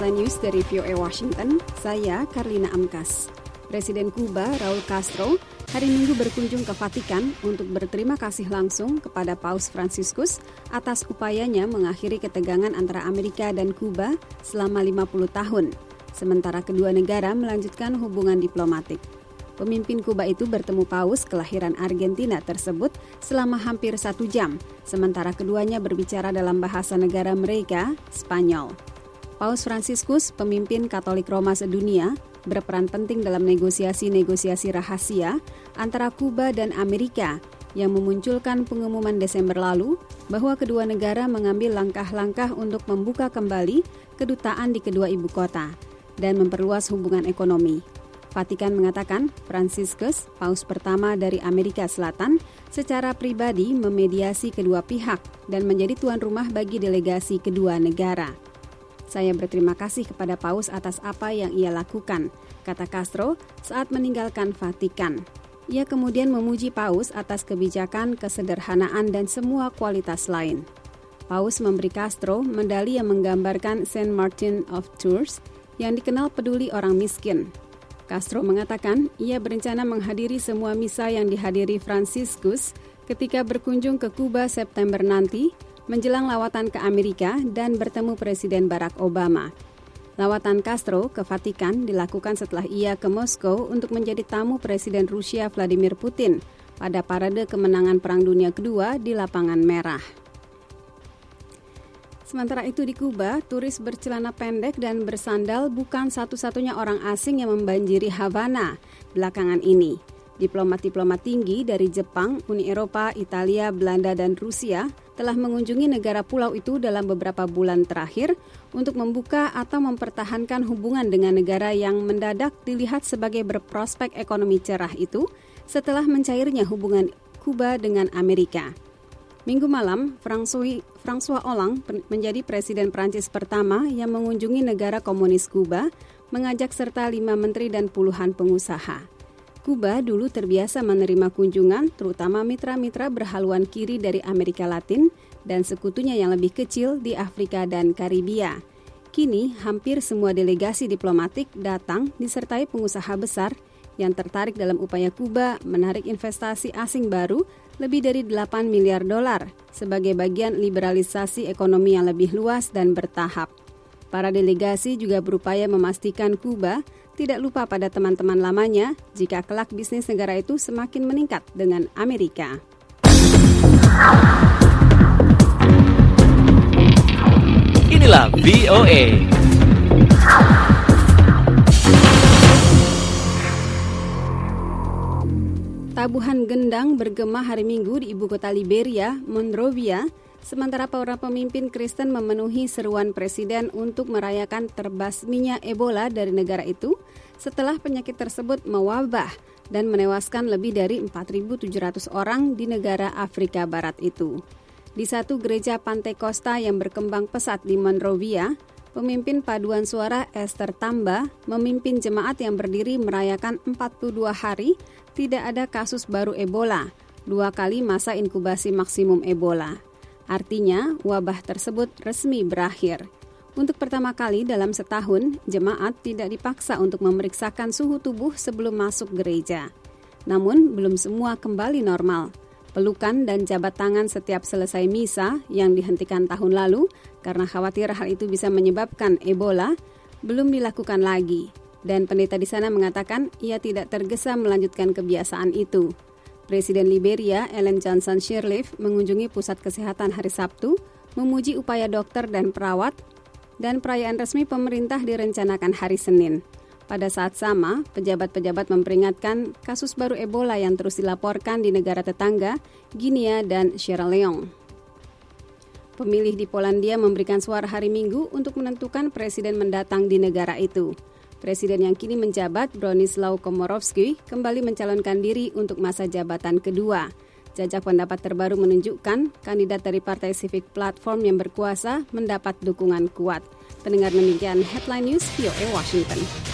Headline News dari VOA Washington, saya Karlina Amkas. Presiden Kuba, Raul Castro, hari Minggu berkunjung ke Vatikan untuk berterima kasih langsung kepada Paus Fransiskus atas upayanya mengakhiri ketegangan antara Amerika dan Kuba selama 50 tahun, sementara kedua negara melanjutkan hubungan diplomatik. Pemimpin Kuba itu bertemu Paus kelahiran Argentina tersebut selama hampir 1 jam, sementara keduanya berbicara dalam bahasa negara mereka, Spanyol. Paus Fransiskus, pemimpin Katolik Roma sedunia, berperan penting dalam negosiasi-negosiasi rahasia antara Kuba dan Amerika yang memunculkan pengumuman Desember lalu bahwa kedua negara mengambil langkah-langkah untuk membuka kembali kedutaan di kedua ibu kota dan memperluas hubungan ekonomi. Vatikan mengatakan Fransiskus, paus pertama dari Amerika Selatan, secara pribadi memediasi kedua pihak dan menjadi tuan rumah bagi delegasi kedua negara. Saya berterima kasih kepada paus atas apa yang ia lakukan, kata Castro saat meninggalkan Vatikan. Ia kemudian memuji paus atas kebijakan, kesederhanaan, dan semua kualitas lain. Paus memberi Castro medali yang menggambarkan Saint Martin of Tours yang dikenal peduli orang miskin. Castro mengatakan ia berencana menghadiri semua misa yang dihadiri Fransiskus ketika berkunjung ke Kuba September nanti, menjelang lawatan ke Amerika dan bertemu Presiden Barack Obama. Lawatan Castro ke Vatikan dilakukan setelah ia ke Moskow untuk menjadi tamu Presiden Rusia Vladimir Putin pada parade kemenangan Perang Dunia Kedua di Lapangan Merah. Sementara itu di Kuba, turis bercelana pendek dan bersandal bukan satu-satunya orang asing yang membanjiri Havana belakangan ini. Diplomat-diplomat tinggi dari Jepang, Uni Eropa, Italia, Belanda, dan Rusia telah mengunjungi negara pulau itu dalam beberapa bulan terakhir untuk membuka atau mempertahankan hubungan dengan negara yang mendadak dilihat sebagai berprospek ekonomi cerah itu setelah mencairnya hubungan Kuba dengan Amerika. Minggu malam, François Hollande menjadi Presiden Prancis pertama yang mengunjungi negara komunis Kuba, mengajak serta 5 menteri dan puluhan pengusaha. Kuba dulu terbiasa menerima kunjungan, terutama mitra-mitra berhaluan kiri dari Amerika Latin dan sekutunya yang lebih kecil di Afrika dan Karibia. Kini, hampir semua delegasi diplomatik datang disertai pengusaha besar yang tertarik dalam upaya Kuba menarik investasi asing baru lebih dari 8 miliar dolar sebagai bagian liberalisasi ekonomi yang lebih luas dan bertahap. Para delegasi juga berupaya memastikan Kuba tidak lupa pada teman-teman lamanya jika kelak bisnis negara itu semakin meningkat dengan Amerika. Inilah VOA. Tabuhan gendang bergema hari Minggu di ibu kota Liberia, Monrovia, sementara para pemimpin Kristen memenuhi seruan Presiden untuk merayakan terbasminya Ebola dari negara itu setelah penyakit tersebut mewabah dan menewaskan lebih dari 4.700 orang di negara Afrika Barat itu. Di satu gereja Pantekosta yang berkembang pesat di Monrovia, pemimpin paduan suara Esther Tamba memimpin jemaat yang berdiri merayakan 42 hari tidak ada kasus baru Ebola, 2 kali masa inkubasi maksimum Ebola. Artinya, wabah tersebut resmi berakhir. Untuk pertama kali dalam setahun, jemaat tidak dipaksa untuk memeriksakan suhu tubuh sebelum masuk gereja. Namun, belum semua kembali normal. Pelukan dan jabat tangan setiap selesai misa yang dihentikan tahun lalu karena khawatir hal itu bisa menyebabkan Ebola, belum dilakukan lagi. Dan pendeta di sana mengatakan ia tidak tergesa melanjutkan kebiasaan itu. Presiden Liberia, Ellen Johnson Sirleaf, mengunjungi pusat kesehatan hari Sabtu, memuji upaya dokter dan perawat, dan perayaan resmi pemerintah direncanakan hari Senin. Pada saat sama, pejabat-pejabat memperingatkan kasus baru Ebola yang terus dilaporkan di negara tetangga, Guinea dan Sierra Leone. Pemilih di Polandia memberikan suara hari Minggu untuk menentukan presiden mendatang di negara itu. Presiden yang kini menjabat, Bronisław Komorowski, kembali mencalonkan diri untuk masa jabatan kedua. Jajak pendapat terbaru menunjukkan kandidat dari Partai Civic Platform yang berkuasa mendapat dukungan kuat. Pendengar demikian Headline News VOA Washington.